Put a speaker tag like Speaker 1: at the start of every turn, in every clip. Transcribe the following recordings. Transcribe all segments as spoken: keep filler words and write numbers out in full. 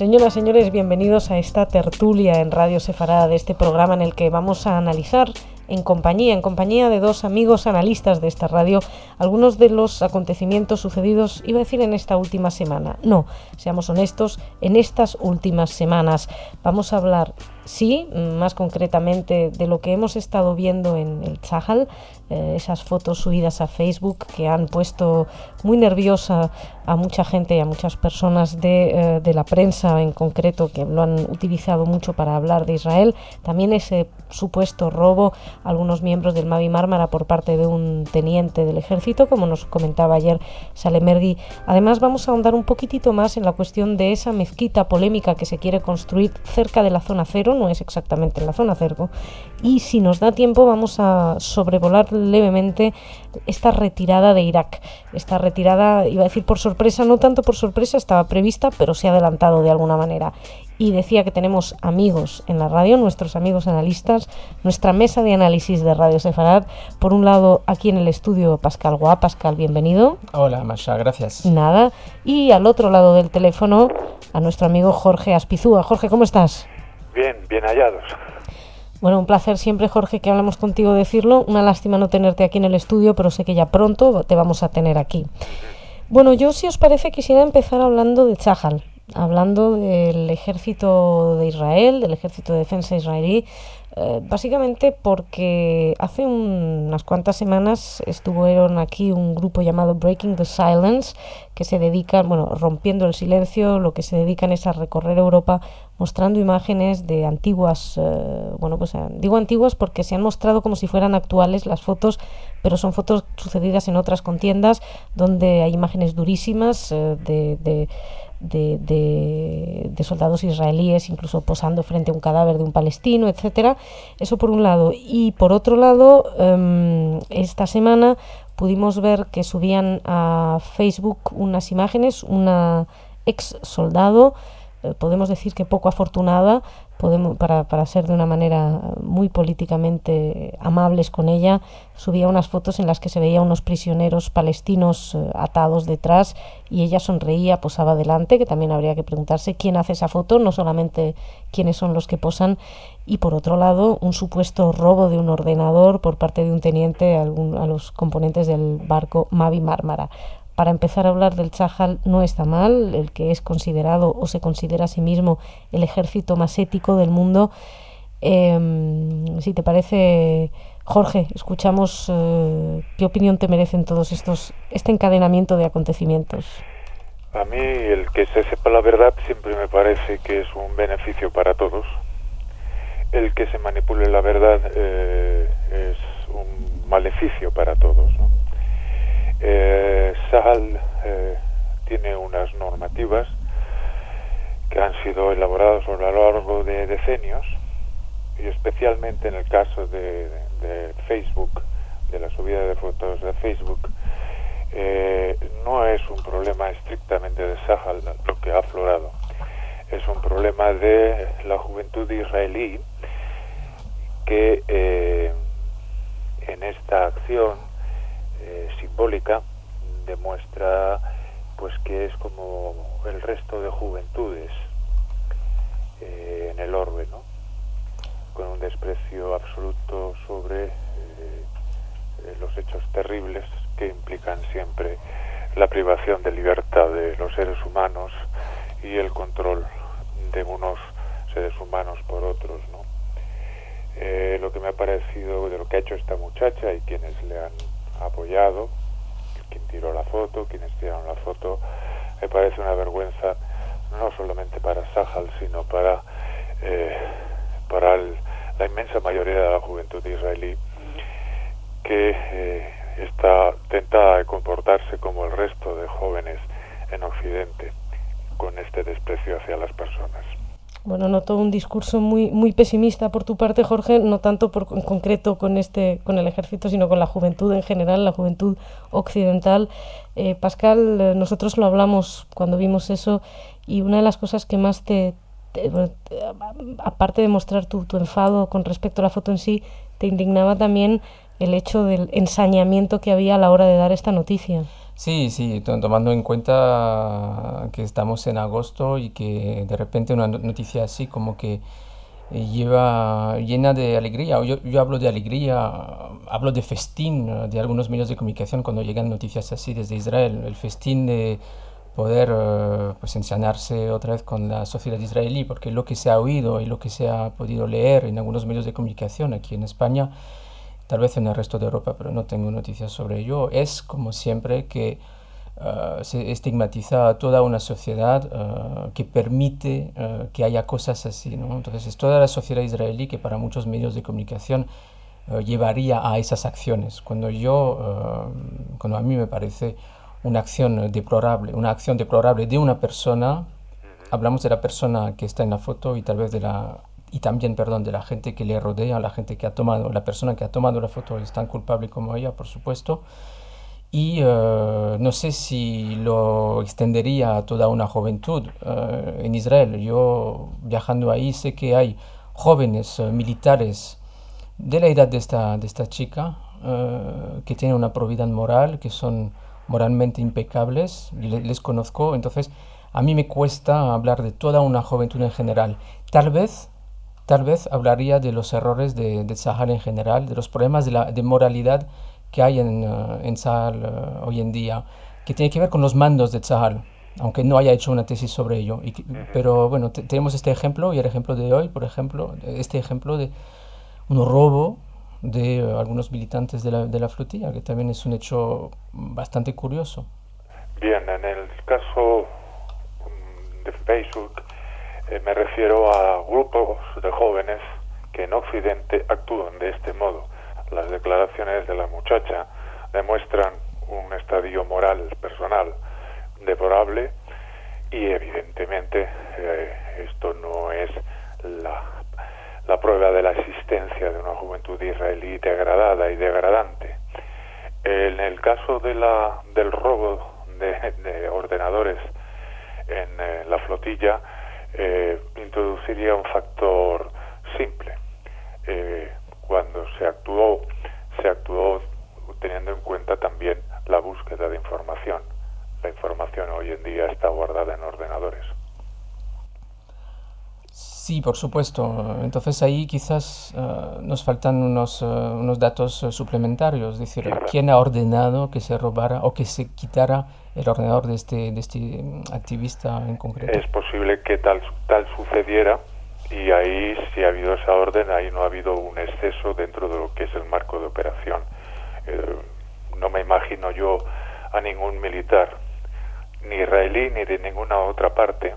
Speaker 1: Señoras, señores, bienvenidos a esta tertulia en Radio Sefarad, de este programa en el que vamos a analizar en compañía, en compañía de dos amigos analistas de esta radio, algunos de los acontecimientos sucedidos, iba a decir en esta última semana. No, seamos honestos, en estas últimas semanas. Vamos a hablar, sí, más concretamente de lo que hemos estado viendo en el Tzahal, eh, esas fotos subidas a Facebook que han puesto muy nerviosa a mucha gente y a muchas personas de, eh, de la prensa en concreto, que lo han utilizado mucho para hablar de Israel. También ese supuesto robo a algunos miembros del Mavi Marmara por parte de un teniente del ejército, como nos comentaba ayer Salemergui. Además, vamos a ahondar un poquitito más en la cuestión de esa mezquita polémica que se quiere construir cerca de la zona cero, no es exactamente en la zona cero, y si nos da tiempo vamos a sobrevolar levemente esta retirada de Irak. Esta retirada, iba a decir por sorpresa, no tanto por sorpresa, estaba prevista, pero se ha adelantado de alguna manera. Y decía que tenemos amigos en la radio, nuestros amigos analistas, nuestra mesa de análisis de Radio Sefarad. Por un lado, aquí en el estudio, Pascal Guá. Pascal, bienvenido.
Speaker 2: Hola, Masha, gracias.
Speaker 1: Nada. Y al otro lado del teléfono, a nuestro amigo Jorge Aspizúa. Jorge, ¿cómo estás?
Speaker 3: Bien, bien hallados.
Speaker 1: Bueno, un placer siempre, Jorge, que hablamos contigo, decirlo. Una lástima no tenerte aquí en el estudio, pero sé que ya pronto te vamos a tener aquí. Bueno, yo, si os parece, quisiera empezar hablando de Tzahal, hablando del ejército de Israel, del ejército de defensa israelí, eh, básicamente porque hace un, unas cuantas semanas estuvieron aquí un grupo llamado Breaking the Silence, que se dedican, bueno, rompiendo el silencio, lo que se dedican es a recorrer Europa mostrando imágenes de antiguas, eh, bueno, pues eh, digo antiguas porque se han mostrado como si fueran actuales las fotos, pero son fotos sucedidas en otras contiendas donde hay imágenes durísimas eh, de, de De, de, de soldados israelíes incluso posando frente a un cadáver de un palestino, etcétera. Eso por un lado. Y por otro lado, um, esta semana pudimos ver que subían a Facebook unas imágenes, una ex soldado, eh, podemos decir que poco afortunada, podemos, para, para ser de una manera muy políticamente amables con ella, subía unas fotos en las que se veía unos prisioneros palestinos eh, atados detrás y ella sonreía, posaba delante, que también habría que preguntarse quién hace esa foto, no solamente quiénes son los que posan. Y por otro lado, un supuesto robo de un ordenador por parte de un teniente a, algún, a los componentes del barco Mavi Marmara. Para empezar a hablar del Tzahal, no está mal, el que es considerado o se considera a sí mismo el ejército más ético del mundo. Eh, si te parece, Jorge, escuchamos eh, qué opinión te merecen todos estos, este encadenamiento de acontecimientos.
Speaker 3: A mí el que se sepa la verdad siempre me parece que es un beneficio para todos. El que se manipule la verdad eh, es un maleficio para todos, ¿no? Eh, Tzahal eh, tiene unas normativas que han sido elaboradas a lo largo de decenios, y especialmente en el caso de, de Facebook, de la subida de fotos de Facebook, eh, no es un problema estrictamente de Tzahal lo que ha aflorado, es un problema de la juventud israelí que eh, en esta acción Eh, simbólica demuestra pues que es como el resto de juventudes eh, en el orbe, ¿no? Con un desprecio absoluto sobre eh, eh, los hechos terribles que implican siempre la privación de libertad de los seres humanos y el control de unos seres humanos por otros, ¿no? Eh, lo que me ha parecido de lo que ha hecho esta muchacha y quienes le han apoyado, quien tiró la foto, quienes tiraron la foto, me parece una vergüenza no solamente para Tzahal, sino para eh, para el, la inmensa mayoría de la juventud israelí, que eh, está tentada de comportarse como el resto de jóvenes en Occidente, con este desprecio hacia las personas.
Speaker 1: Bueno, noto un discurso muy muy pesimista por tu parte, Jorge, no tanto por, en concreto con este con el ejército, sino con la juventud en general, la juventud occidental. Eh, Pascal, eh, nosotros lo hablamos cuando vimos eso, y una de las cosas que más te, te, te aparte de mostrar tu, tu enfado con respecto a la foto en sí, te indignaba también el hecho del ensañamiento que había a la hora de dar esta noticia.
Speaker 2: Sí, sí, to- tomando en cuenta que estamos en agosto y que de repente una no- noticia así como que eh, lleva llena de alegría. O Yo, yo hablo de alegría, hablo de festín eh, de algunos medios de comunicación cuando llegan noticias así desde Israel. El festín de poder eh, pues ensanarse otra vez con la sociedad israelí, porque lo que se ha oído y lo que se ha podido leer en algunos medios de comunicación aquí en España, tal vez en el resto de Europa, pero no tengo noticias sobre ello, es como siempre que uh, se estigmatiza a toda una sociedad uh, que permite uh, que haya cosas así, ¿no? Entonces es toda la sociedad israelí que para muchos medios de comunicación uh, llevaría a esas acciones. Cuando yo, uh, cuando a mí me parece una acción deplorable, una acción deplorable de una persona, hablamos de la persona que está en la foto y tal vez de la y también, perdón, de la gente que le rodea, la gente que ha tomado, la persona que ha tomado la foto es tan culpable como ella, por supuesto. Y eh, no sé si lo extendería a toda una juventud eh, en Israel. Yo viajando ahí sé que hay jóvenes eh, militares de la edad de esta, de esta chica eh, que tienen una probidad moral, que son moralmente impecables, y le- les conozco, entonces a mí me cuesta hablar de toda una juventud en general. Tal vez, tal vez hablaría de los errores de, de Tzahal en general, de los problemas de, la, de moralidad que hay en, uh, en Tzahal uh, hoy en día, que tiene que ver con los mandos de Tzahal, aunque no haya hecho una tesis sobre ello. Y que-
Speaker 3: Ujú.
Speaker 2: pero bueno, te- tenemos este ejemplo y el ejemplo de hoy, por ejemplo, este ejemplo de un robo de eh, algunos militantes de la, de la flotilla, que también es un hecho bastante curioso.
Speaker 3: Bien, en el caso mm, de Facebook, eh, me refiero a grupos de jóvenes que en Occidente actúan de este modo. Las declaraciones de la muchacha demuestran un estadio moral personal deplorable y evidentemente eh, esto no es la, la prueba de la existencia de una juventud israelí degradada y degradante. En el caso de la, del robo de, de ordenadores en eh, la flotilla, eh, introduciría un factor simple. Eh, cuando se actuó, se actuó teniendo en cuenta también la búsqueda de información. La información hoy en día está guardada en ordenadores.
Speaker 2: Sí, por supuesto. Entonces ahí quizás eh, nos faltan unos, eh, unos datos eh, suplementarios. Es decir,
Speaker 3: Quizá.
Speaker 2: ¿quién ha ordenado que se robara o que se quitara el ordenador de este, de este mm, activista en concreto?
Speaker 3: Es posible que tal, tal sucediera y ahí, si ha habido esa orden, ahí no ha habido un exceso dentro de lo que es el marco de operación. Eh, no me imagino yo a ningún militar, ni israelí ni de ninguna otra parte,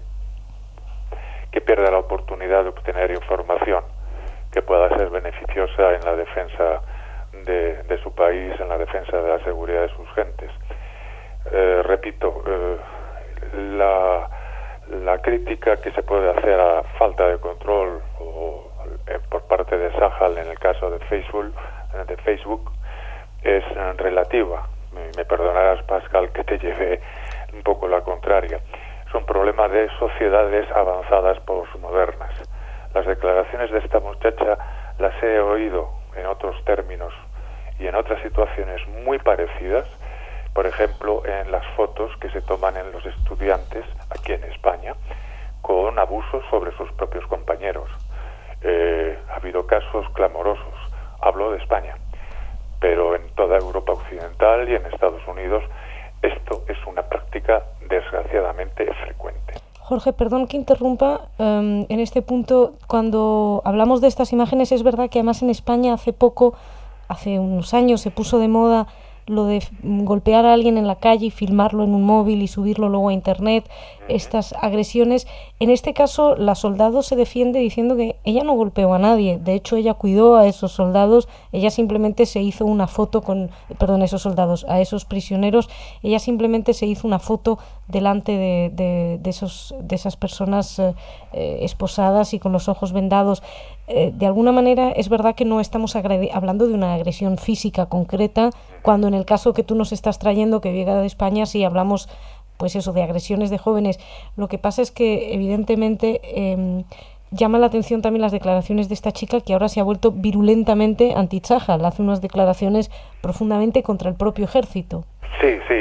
Speaker 3: que pierda la oportunidad de obtener información que pueda ser beneficiosa en la defensa de, de su país, en la defensa de la seguridad de sus gentes. Eh, repito, eh, la, la crítica que se puede hacer a falta de control o, eh, por parte de Sahal en el caso de Facebook, de Facebook es eh, relativa. Me, me perdonarás, Pascal, que te lleve un poco la contraria. Es un problema de sociedades avanzadas posmodernas. Las declaraciones de esta muchacha las he oído en otros términos y en otras situaciones muy parecidas, por ejemplo, en las fotos que se toman en los estudiantes aquí en España con abusos sobre sus propios compañeros. Eh, ha habido casos clamorosos. Hablo de España, pero en toda Europa occidental y en Estados Unidos esto es una práctica desgraciadamente frecuente.
Speaker 1: Jorge, perdón que interrumpa. Um, en este punto, cuando hablamos de estas imágenes, es verdad que además en España hace poco, hace unos años, se puso de moda lo de golpear a alguien en la calle y filmarlo en un móvil y subirlo luego a internet, estas agresiones. En este caso, la soldado se defiende diciendo que ella no golpeó a nadie. De hecho, ella cuidó a esos soldados. Ella simplemente se hizo una foto con, perdón, a esos soldados, a esos prisioneros. Ella simplemente se hizo una foto delante de, de, de, esos, de esas personas eh, eh, esposadas y con los ojos vendados. Eh, de alguna manera es verdad que no estamos hablando de una agresión física concreta, cuando en el caso que tú nos estás trayendo, que llega de España, sí hablamos, pues eso, de agresiones de jóvenes. Lo que pasa es que evidentemente eh, llama la atención también las declaraciones de esta chica, que ahora se ha vuelto virulentamente anti-Tzahal, hace unas declaraciones profundamente contra el propio ejército.
Speaker 3: Sí, sí.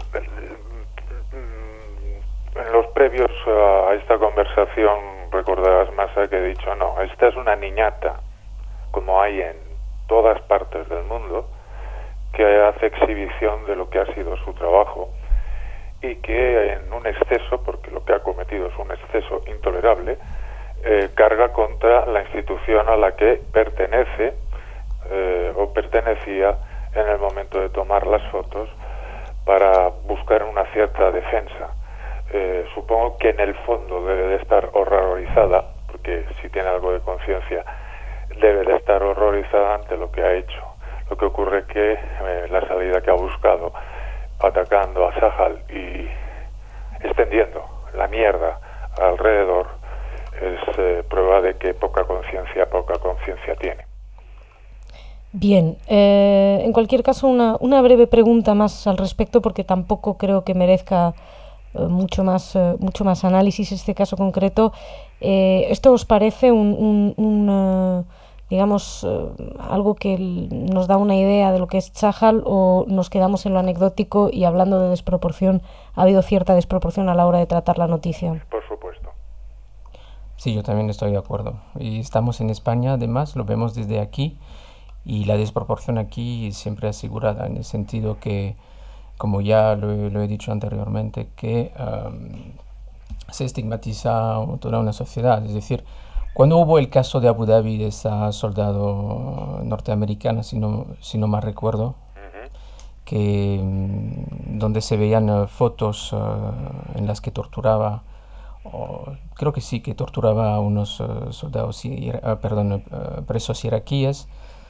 Speaker 3: En los previos a esta conversación recordarás, Masa, que he dicho, no, esta es una niñata, como hay en todas partes del mundo, que hace exhibición de lo que ha sido su trabajo y que en un exceso, porque lo que ha cometido es un exceso intolerable, eh, carga contra la institución a la que pertenece eh, o pertenecía en el momento de tomar las fotos para buscar una cierta defensa. Eh, supongo que en el fondo debe de estar horrorizada, porque si tiene algo de conciencia, debe de estar horrorizada ante lo que ha hecho. Lo que ocurre es que eh, la salida que ha buscado, atacando a Tzahal y extendiendo la mierda alrededor, es eh, prueba de que poca conciencia, poca conciencia tiene.
Speaker 1: Bien, eh, en cualquier caso, una, una breve pregunta más al respecto, porque tampoco creo que merezca eh, mucho más eh, mucho más análisis este caso concreto. Eh, ¿Esto os parece un, un, un uh, digamos, uh, algo que nos da una idea de lo que es Tzahal, o nos quedamos en lo anecdótico y, hablando de desproporción, ha habido cierta desproporción a la hora de tratar la noticia?
Speaker 3: Por supuesto.
Speaker 2: Sí, yo también estoy de acuerdo. Y estamos en España, además, lo vemos desde aquí, y la desproporción aquí siempre asegurada, en el sentido que, como ya lo, lo he dicho anteriormente, que um, se estigmatiza toda una sociedad. Es decir, cuando hubo el caso de Abu Dhabi, de esa soldado norteamericana, si no, si no mal recuerdo, uh-huh. que donde se veían uh, fotos uh, en las que torturaba, o, creo que sí, que torturaba a unos uh, soldados, uh, perdón, uh, presos iraquíes,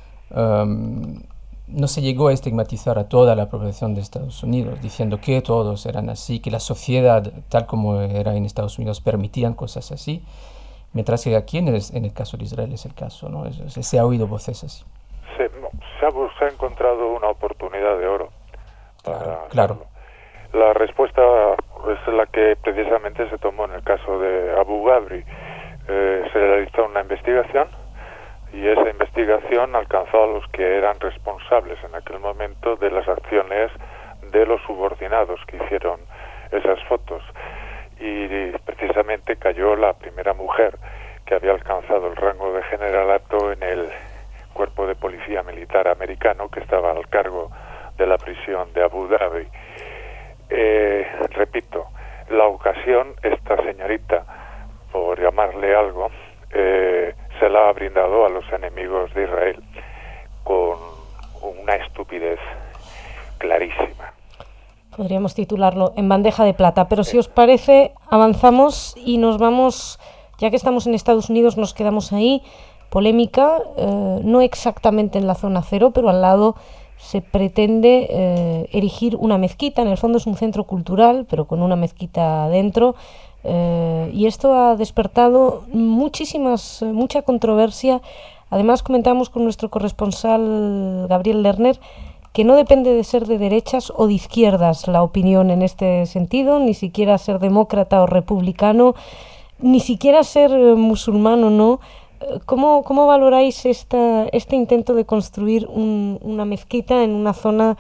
Speaker 2: um, no se llegó a estigmatizar a toda la población de Estados Unidos, diciendo que todos eran así, que la sociedad, tal como era en Estados Unidos, permitían cosas así. Mientras que aquí, en el, en el caso de Israel, es el caso, ¿no? Es, es, se ha oído voces así.
Speaker 3: Se, se, ha, se ha encontrado una oportunidad de oro.
Speaker 2: Claro, claro.
Speaker 3: La respuesta es la que precisamente se tomó en el caso de Abu Ghabri. Eh, se realizó una investigación y esa investigación alcanzó a los que eran responsables en aquel momento de las acciones de los subordinados que hicieron esas fotos. Y precisamente cayó la primera mujer que había alcanzado el rango de generalato en el cuerpo de policía militar americano, que estaba al cargo de la prisión de Abu Dhabi. Eh, repito, la ocasión, esta señorita, por llamarle algo, eh, se la ha brindado a los enemigos de Israel con una estupidez clarísima.
Speaker 1: Podríamos titularlo en bandeja de plata, pero si os parece, avanzamos y nos vamos, ya que estamos en Estados Unidos, nos quedamos ahí. Polémica, eh, no exactamente en la zona cero, pero al lado se pretende eh, erigir una mezquita. En el fondo es un centro cultural, pero con una mezquita dentro, eh, y esto ha despertado muchísimas, mucha controversia. Además, comentamos con nuestro corresponsal Gabriel Lerner que no depende de ser de derechas o de izquierdas la opinión en este sentido, ni siquiera ser demócrata o republicano, ni siquiera ser musulmán o no. ¿Cómo, cómo valoráis esta, este intento de construir un, una mezquita en una zona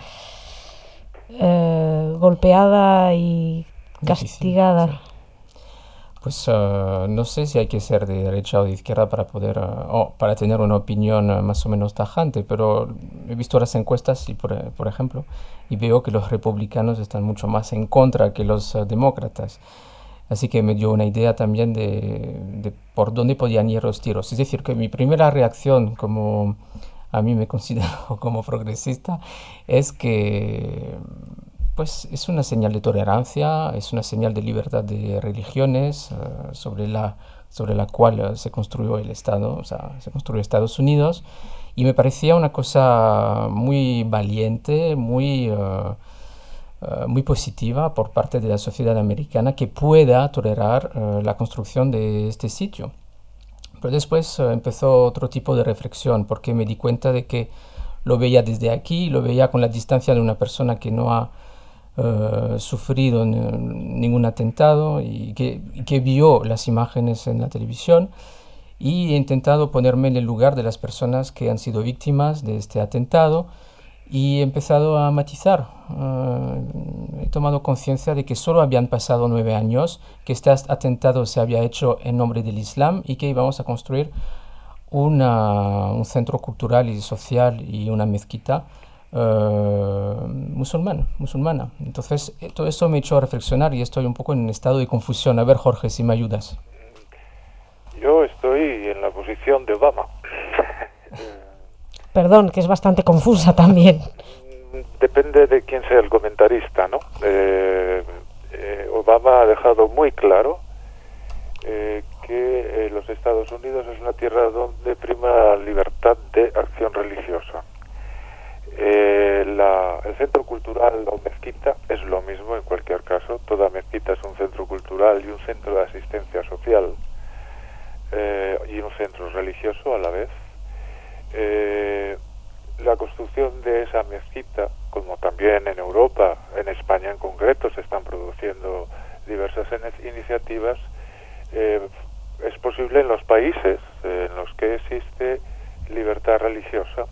Speaker 1: eh, golpeada y castigada?
Speaker 2: Difícil, sí. Pues uh, no sé si hay que ser de derecha o de izquierda para poder uh, oh, para tener una opinión uh, más o menos tajante, pero he visto las encuestas y por, por ejemplo y veo que los republicanos están mucho más en contra que los uh, demócratas, así que me dio una idea también de, de por dónde podían ir los tiros. Es decir, que mi primera reacción, como a mí me considero como progresista, es que pues es una señal de tolerancia, es una señal de libertad de religiones uh, sobre la sobre la cual uh, se construyó el Estado, o sea, se construyó Estados Unidos, y me parecía una cosa muy valiente, muy uh, uh, muy positiva por parte de la sociedad americana que pueda tolerar uh, la construcción de este sitio. Pero después uh, empezó otro tipo de reflexión, porque me di cuenta de que lo veía desde aquí, lo veía con la distancia de una persona que no ha Uh, sufrido n- ningún atentado y que, y que vio las imágenes en la televisión, y he intentado ponerme en el lugar de las personas que han sido víctimas de este atentado y he empezado a matizar. Uh, he tomado conciencia de que solo habían pasado nueve años, que este atentado se había hecho en nombre del Islam y que íbamos a construir una, un centro cultural y social y una mezquita uh, musulmán, musulmana. Entonces, todo esto me ha hecho reflexionar y estoy un poco en estado de confusión. A ver, Jorge, si me ayudas.
Speaker 3: Yo estoy en la posición de Obama.
Speaker 1: Perdón, que es bastante confusa también.
Speaker 3: Depende de quién sea el comentarista, ¿no? Eh, eh, Obama ha dejado muy claro eh, que eh, los Estados Unidos es una tierra donde prima la libertad de acción religiosa. Eh, la, el centro cultural o mezquita es lo mismo en cualquier caso. Toda mezquita es un centro cultural y un centro de asistencia social eh, y un centro religioso a la vez. Eh, la construcción de esa mezquita, como también en Europa, en España en concreto, se están produciendo diversas iniciativas, eh, es posible en los países eh, en los que existe libertad religiosa.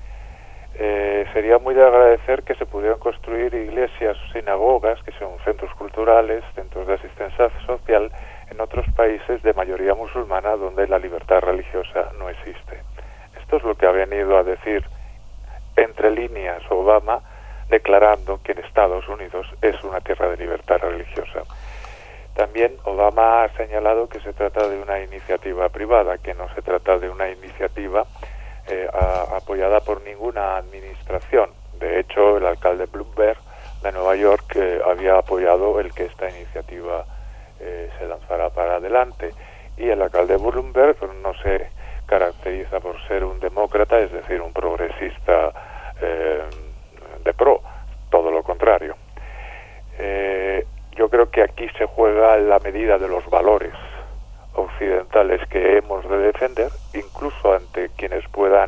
Speaker 3: Eh, sería muy de agradecer que se pudieran construir iglesias, sinagogas, que son centros culturales, centros de asistencia social, en otros países de mayoría musulmana donde la libertad religiosa no existe. Esto es lo que ha venido a decir entre líneas Obama, declarando que en Estados Unidos es una tierra de libertad religiosa. También Obama ha señalado que se trata de una iniciativa privada, que no se trata de una iniciativa eh, a, apoyada por ninguna administración. De hecho, el alcalde Bloomberg de Nueva York eh, había apoyado el que esta iniciativa eh, se lanzara para adelante. Y el alcalde Bloomberg no se caracteriza por ser un demócrata, es decir, un progresista eh, de pro, todo lo contrario. Eh, yo creo que aquí se juega la medida de los valores occidentales que hemos de defender, incluso ante quienes puedan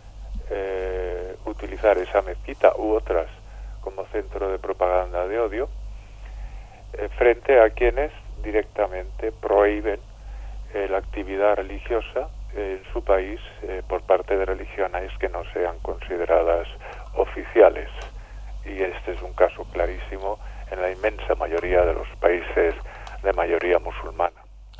Speaker 3: eh, utilizar esa mezquita u otras como centro de propaganda de odio, eh, frente a quienes directamente prohíben eh, la actividad religiosa en su país eh, por parte de religiones que no sean consideradas oficiales. Y este es un caso clarísimo en la inmensa mayoría de los países de mayoría musulmana.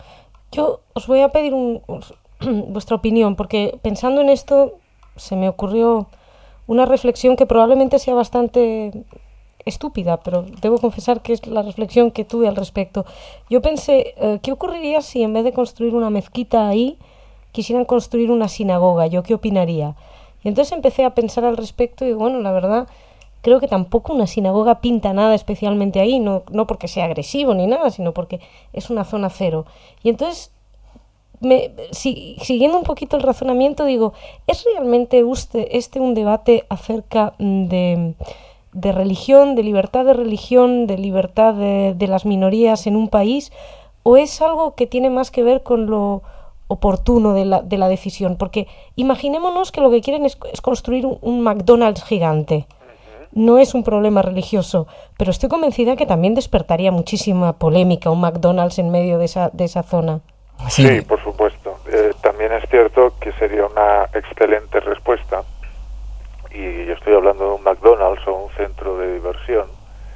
Speaker 1: Yo os voy a pedir un, vuestra opinión, porque pensando en esto se me ocurrió una reflexión que probablemente sea bastante estúpida, pero debo confesar que es la reflexión que tuve al respecto. Yo pensé, eh, ¿qué ocurriría si en vez de construir una mezquita ahí quisieran construir una sinagoga? ¿Yo qué opinaría? Y entonces empecé a pensar al respecto y bueno, la verdad, creo que tampoco una sinagoga pinta nada especialmente ahí, no, no porque sea agresivo ni nada, sino porque es una zona cero. Y entonces, me, si, siguiendo un poquito el razonamiento, digo, ¿es realmente usted, este un debate acerca de, de religión, de libertad de religión, de libertad de, de las minorías en un país? ¿O es algo que tiene más que ver con lo oportuno de la, de la decisión? Porque imaginémonos que lo que quieren es, es construir un, un McDonald's gigante. No es un problema religioso, pero estoy convencida que también despertaría muchísima polémica un McDonald's en medio de esa, de esa zona.
Speaker 3: Sí, sí, por supuesto. Eh, también es cierto que sería una excelente respuesta, y yo estoy hablando de un McDonald's o un centro de diversión,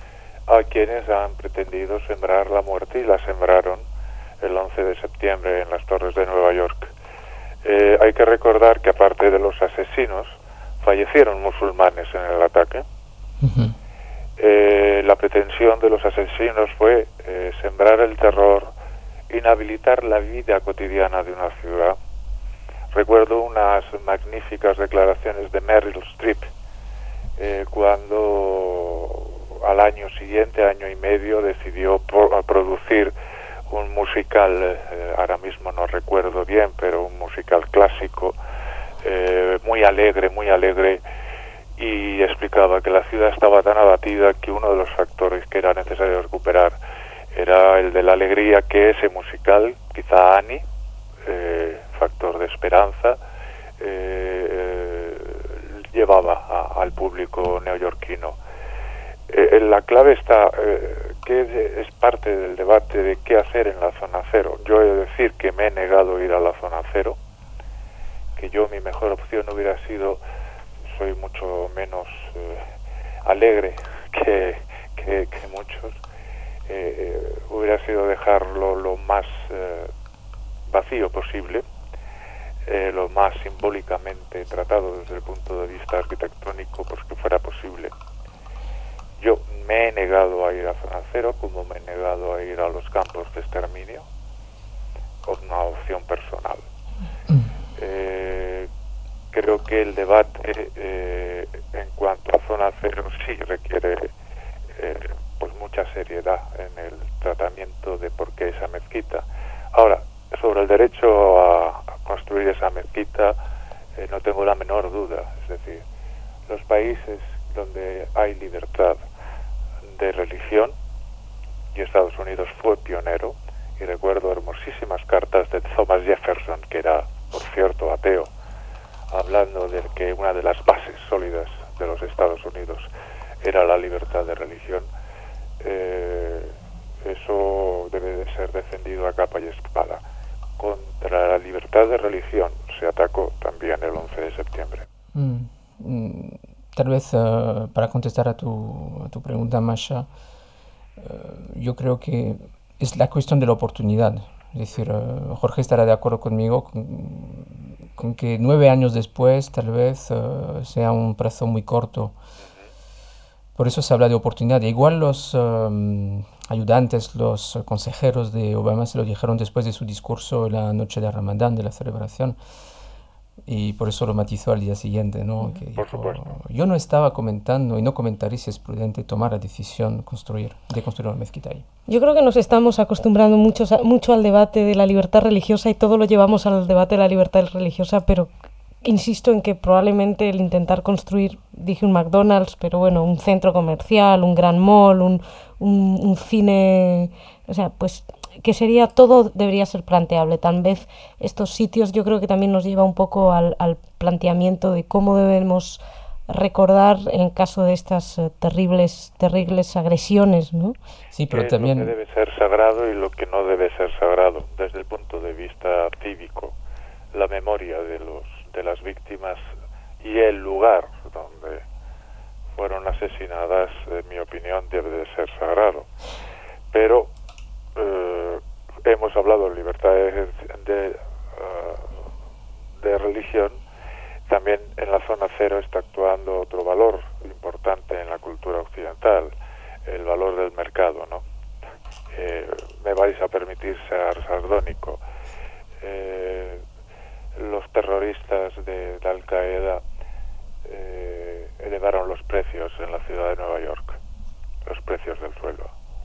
Speaker 3: a quienes han pretendido sembrar la muerte y la sembraron el once de septiembre en las Torres de Nueva York. Eh, hay que recordar que aparte de los asesinos, fallecieron musulmanes en el ataque. Uh-huh. Eh, la pretensión de los asesinos fue eh, sembrar el terror, inhabilitar la vida cotidiana de una ciudad. Recuerdo unas magníficas declaraciones de Meryl Streep eh, cuando al año siguiente, año y medio, decidió pro- producir un musical, eh, ahora mismo no recuerdo bien, pero un musical clásico, eh, muy alegre, muy alegre, y explicaba que la ciudad estaba tan abatida que uno de los factores que era necesario recuperar era el de la alegría que ese musical, quizá Annie, eh, factor de esperanza, eh, eh, llevaba a, al público neoyorquino. Eh, la clave está, eh, que es parte del debate de qué hacer en la zona cero. Yo he de decir que me he negado a ir a la zona cero, que yo mi mejor opción hubiera sido, soy mucho menos eh, alegre que, que, que muchos, eh, eh, hubiera sido dejarlo lo más eh, vacío posible, eh, lo más simbólicamente tratado desde el punto de vista arquitectónico, pues que fuera posible. Yo me he negado a ir a zona cero, como me he negado a ir a los campos de exterminio, una opción personal. Eh, creo que el debate eh, en cuanto a zona cero sí requiere eh, pues mucha seriedad en el tratamiento de por qué esa mezquita. Ahora, sobre el derecho a, a construir esa mezquita, eh, no tengo la menor duda. Es decir, los países donde hay libertad de religión, y Estados Unidos fue pionero, y recuerdo hermosísimas cartas de Thomas Jefferson, que era, por cierto, ateo, hablando de que una de las bases sólidas de los Estados Unidos era la libertad de religión. Eh, eso debe de ser defendido a capa y espada. Contra la libertad de religión se atacó también el once de septiembre.
Speaker 2: Mm, mm, tal vez uh, para contestar a tu, a tu pregunta, Masha, uh, yo creo que es la cuestión de la oportunidad. Es decir, uh, Jorge estará de acuerdo conmigo con, con que nueve años después tal vez uh, sea un plazo muy corto. Por eso se habla de oportunidad. Igual los um, ayudantes, los consejeros de Obama se lo dijeron después de su discurso en la noche de Ramadán, de la celebración, y por eso lo matizó al día siguiente, ¿no? Que
Speaker 3: por
Speaker 2: dijo,
Speaker 3: supuesto.
Speaker 2: yo no estaba comentando y no comentaré si es prudente tomar la decisión construir, de construir una mezquita ahí.
Speaker 1: Yo creo que nos estamos acostumbrando mucho, mucho al debate de la libertad religiosa y todo lo llevamos al debate de la libertad religiosa, pero insisto en que probablemente el intentar construir, dije un McDonald's, pero bueno, un centro comercial, un gran mall, un, un, un cine, o sea, pues que sería todo, debería ser planteable. Tal vez estos sitios yo creo que también nos lleva un poco al, al planteamiento de cómo debemos recordar en caso de estas uh, terribles terribles agresiones, ¿no?
Speaker 2: Sí, pero
Speaker 3: ¿Qué
Speaker 2: también
Speaker 3: es lo que debe ser sagrado y lo que no debe ser sagrado desde el punto de vista cívico? La memoria de los de las víctimas y el lugar donde fueron asesinadas, en mi opinión, debe de ser sagrado. Pero eh, hemos hablado de libertad de, de, uh, de religión. También en la zona cero está actuando otro valor importante en la cultura occidental, el valor del mercado, ¿no? Eh, me vais a permitir ser sardónico. Eh, los terroristas de, de Al Qaeda eh, elevaron los precios en la ciudad de Nueva York, los precios del suelo.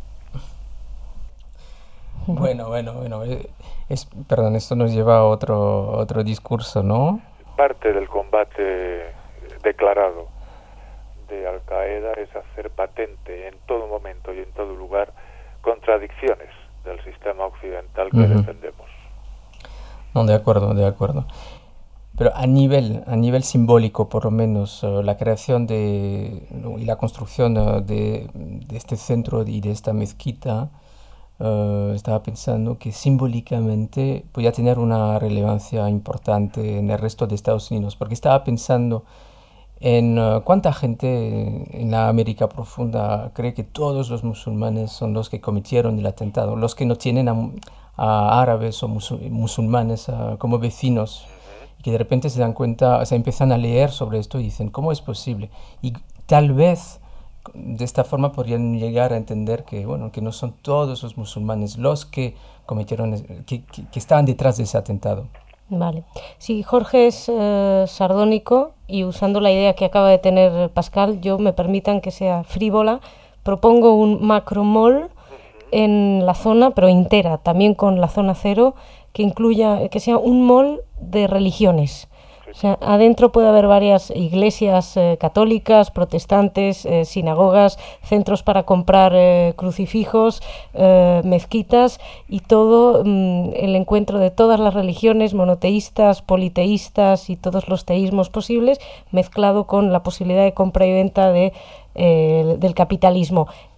Speaker 2: Bueno, bueno, bueno, es, perdón, esto nos lleva a otro, otro discurso, ¿no?
Speaker 3: Parte del combate declarado de Al Qaeda es hacer patente en todo momento y en todo lugar contradicciones del sistema occidental que uh-huh. defendemos.
Speaker 2: No, de acuerdo, de acuerdo. Pero a nivel, a nivel simbólico, por lo menos, uh, la creación de, uh, y la construcción uh, de, de este centro y de esta mezquita, uh, estaba pensando que simbólicamente podía tener una relevancia importante en el resto de Estados Unidos, porque estaba pensando en uh, cuánta gente en la América profunda cree que todos los musulmanes son los que cometieron el atentado, los que no tienen a, a árabes o musul- musulmanes uh, como vecinos, y que de repente se dan cuenta, se empiezan a leer sobre esto y dicen, ¿cómo es posible? Y tal vez de esta forma podrían llegar a entender que, bueno, que no son todos los musulmanes los que cometieron, que, que, que estaban detrás de ese atentado.
Speaker 1: Vale. Si Jorge es eh, sardónico, y usando la idea que acaba de tener Pascal, yo me permitan que sea frívola, propongo un macromall en la zona, pero entera, también con la zona cero, que incluya, que sea un mall de religiones. O sea, adentro puede haber varias iglesias eh, católicas, protestantes, eh, sinagogas, centros para comprar eh, crucifijos, eh, mezquitas y todo mm, el encuentro de todas las religiones, monoteístas, politeístas y todos los teísmos posibles, mezclado con la posibilidad de compra y venta de, eh, del capitalismo.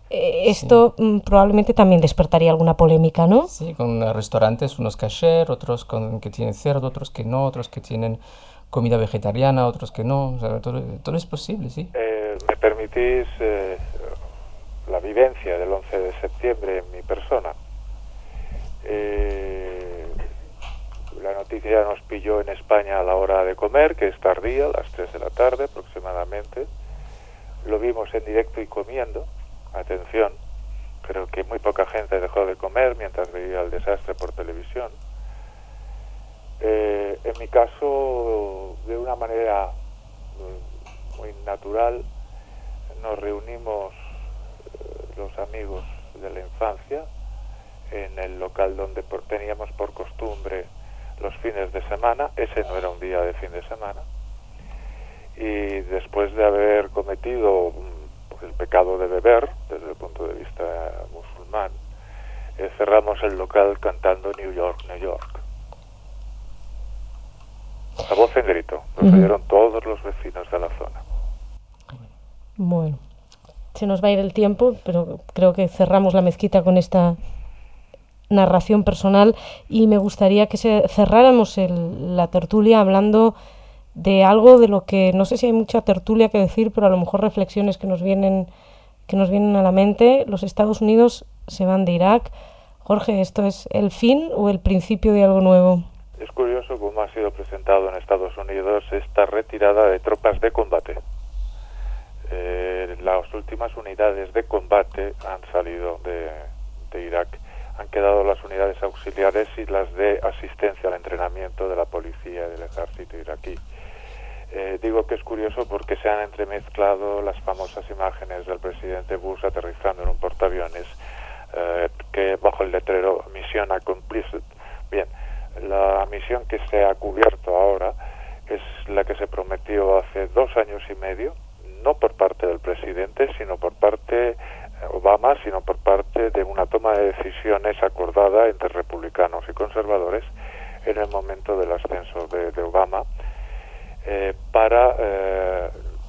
Speaker 1: Eh, esto sí. mm, probablemente también despertaría alguna polémica, ¿no?
Speaker 2: Sí, con restaurantes, unos kasher, otros con, que tienen cerdo, otros que no, otros que tienen comida vegetariana, otros que no. O sea, todo, todo es posible, sí.
Speaker 3: Eh, ¿Me permitís eh, la vivencia del once de septiembre en mi persona? Eh, la noticia nos pilló en España a la hora de comer, que es tardía, a las tres de la tarde aproximadamente. Lo vimos en directo y comiendo. Atención, creo que muy poca gente dejó de comer mientras veía el desastre por televisión. Eh, en mi caso, de una manera muy natural, nos reunimos eh, los amigos de la infancia en el local donde por, teníamos por costumbre los fines de semana. Ese no era un día de fin de semana, y después de haber cometido pues, el pecado de beber desde el punto de vista musulmán, eh, cerramos el local cantando New York, New York, a voz en grito. Nos uh-huh. oyeron todos los vecinos de la zona.
Speaker 1: Bueno, se nos va a ir el tiempo, pero creo que cerramos la mezquita con esta narración personal, y me gustaría que se cerráramos el, la tertulia hablando de algo de lo que no sé si hay mucha tertulia que decir, pero a lo mejor reflexiones que nos vienen que nos vienen a la mente. Los Estados Unidos se van de Irak. Jorge, ¿esto es el fin o el principio de algo nuevo?
Speaker 3: Es curioso cómo ha sido presentado en Estados Unidos esta retirada de tropas de combate. Eh, las últimas unidades de combate han salido de, de Irak. Han quedado las unidades auxiliares y las de asistencia al entrenamiento de la policía y del ejército iraquí. Eh, digo que es curioso porque se han entremezclado las famosas imágenes del presidente Bush aterrizando en un portaaviones eh, que bajo el letrero Misión Accomplished. Bien, la misión que se ha cubierto ahora es la que se prometió hace dos años y medio, no por parte del presidente, sino por parte Obama, sino por parte de una toma de decisiones acordada entre republicanos y conservadores en el momento del ascenso de, de Obama, eh, para eh,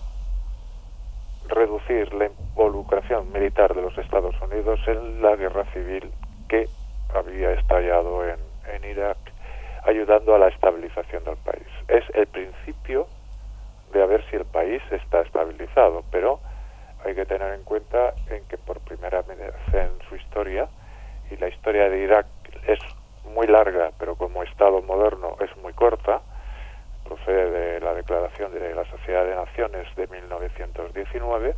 Speaker 3: reducir la involucración militar de los Estados Unidos en la guerra civil que había estallado en, en Irak, ayudando a la estabilización del país. Es el principio de a ver si el país está estabilizado, pero hay que tener en cuenta en que por primera vez en su historia, y la historia de Irak es muy larga, pero como Estado moderno es muy corta, procede de la Declaración de la Sociedad de Naciones de mil novecientos diecinueve,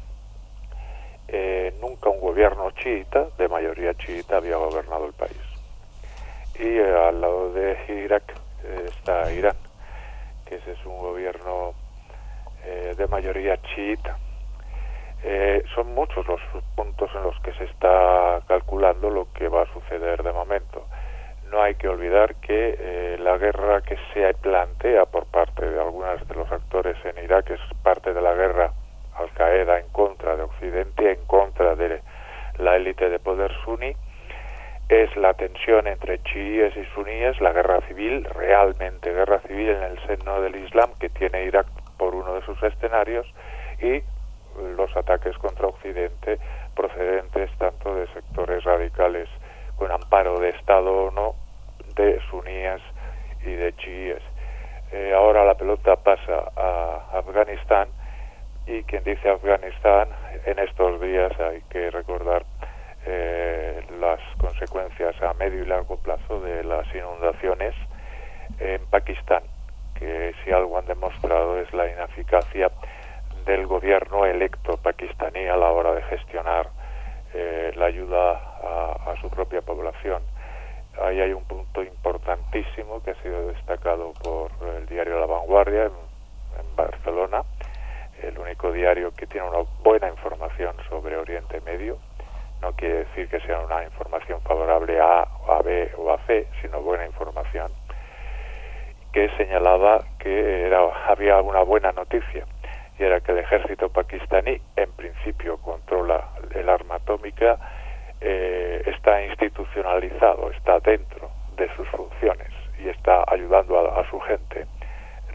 Speaker 3: eh, nunca un gobierno chiita, de mayoría chiita, había gobernado el país. Y eh, al lado de Irak eh, está Irán, que ese es un gobierno eh, de mayoría chiita. Eh, son muchos los puntos en los que se está calculando lo que va a suceder de momento. No hay que olvidar que eh, la guerra que se plantea por parte de algunos de los actores en Irak es parte de la guerra Al-Qaeda en contra de Occidente, en contra de la élite de poder suní. Es la tensión entre chiíes y suníes, la guerra civil, realmente guerra civil en el seno del Islam que tiene Irak por uno de sus escenarios, y los ataques contra Occidente procedentes tanto de sectores radicales con amparo de Estado o no, de suníes y de chiíes. Eh, ahora la pelota pasa a Afganistán, y quien dice Afganistán, en estos días hay que recordar eh, las consecuencias a medio y largo plazo de las inundaciones en Pakistán, que si algo han demostrado es la ineficacia del gobierno electo pakistaní a la hora de gestionar eh, la ayuda a, a su propia población. Ahí hay un punto importantísimo que ha sido destacado por el diario La Vanguardia en, en Barcelona, el único diario que tiene una buena información sobre Oriente Medio. No quiere decir que sea una información favorable a, a B o a C, sino buena información, que señalaba que era, había una buena noticia, y era que el ejército pakistaní en principio controla el arma atómica, eh, está institucionalizado, está dentro de sus funciones y está ayudando a, a su gente.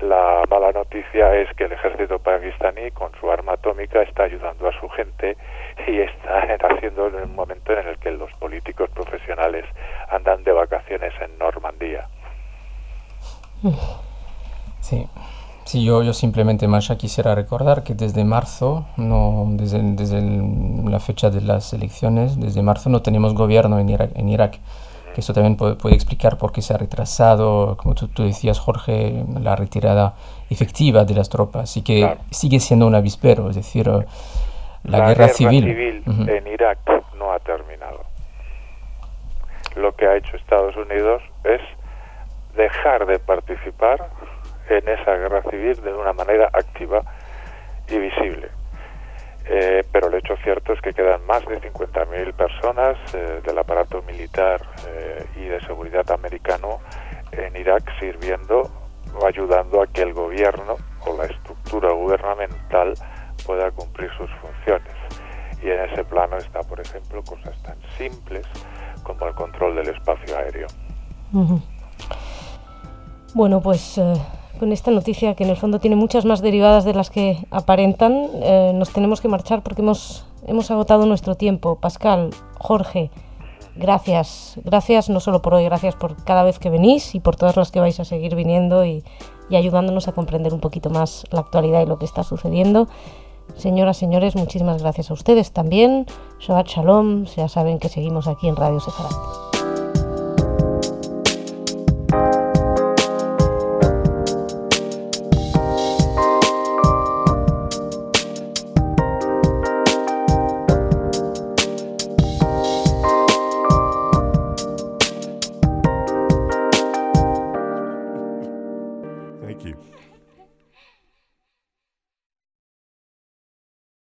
Speaker 3: La mala noticia es que el ejército pakistaní, con su arma atómica, está ayudando a su gente y está haciéndolo en un momento en el que los políticos profesionales andan de vacaciones en Normandía.
Speaker 2: Sí, sí yo, yo simplemente, Masha, quisiera recordar que desde marzo, no, desde, desde el- la fecha de las elecciones, desde marzo no tenemos gobierno en Irak. En Irak. Que eso también puede, puede explicar por qué se ha retrasado, como tú, tú decías, Jorge, la retirada efectiva de las tropas. Así que
Speaker 3: Claro.
Speaker 2: sigue siendo un avispero, es decir, eh, la,
Speaker 3: La
Speaker 2: guerra, civil. Ujú.
Speaker 3: en Irak no ha terminado. Lo que ha hecho Estados Unidos es dejar de participar en esa guerra civil de una manera activa y visible. Eh, pero el hecho cierto es que quedan más de cincuenta mil personas eh, del aparato militar eh, y de seguridad americano en Irak sirviendo o ayudando a que el gobierno o la estructura gubernamental pueda cumplir sus funciones. Y en ese plano está, por ejemplo, cosas tan simples como el control del espacio aéreo.
Speaker 1: Ujú. Bueno, pues eh, con esta noticia, que en el fondo tiene muchas más derivadas de las que aparentan, eh, nos tenemos que marchar porque hemos, hemos agotado nuestro tiempo. Pascal, Jorge, gracias. Gracias no solo por hoy, gracias por cada vez que venís y por todas las que vais a seguir viniendo y, y ayudándonos a comprender un poquito más la actualidad y lo que está sucediendo. Señoras, señores, muchísimas gracias a ustedes también. Shabbat Shalom, ya saben que seguimos aquí en Radio Sefarad.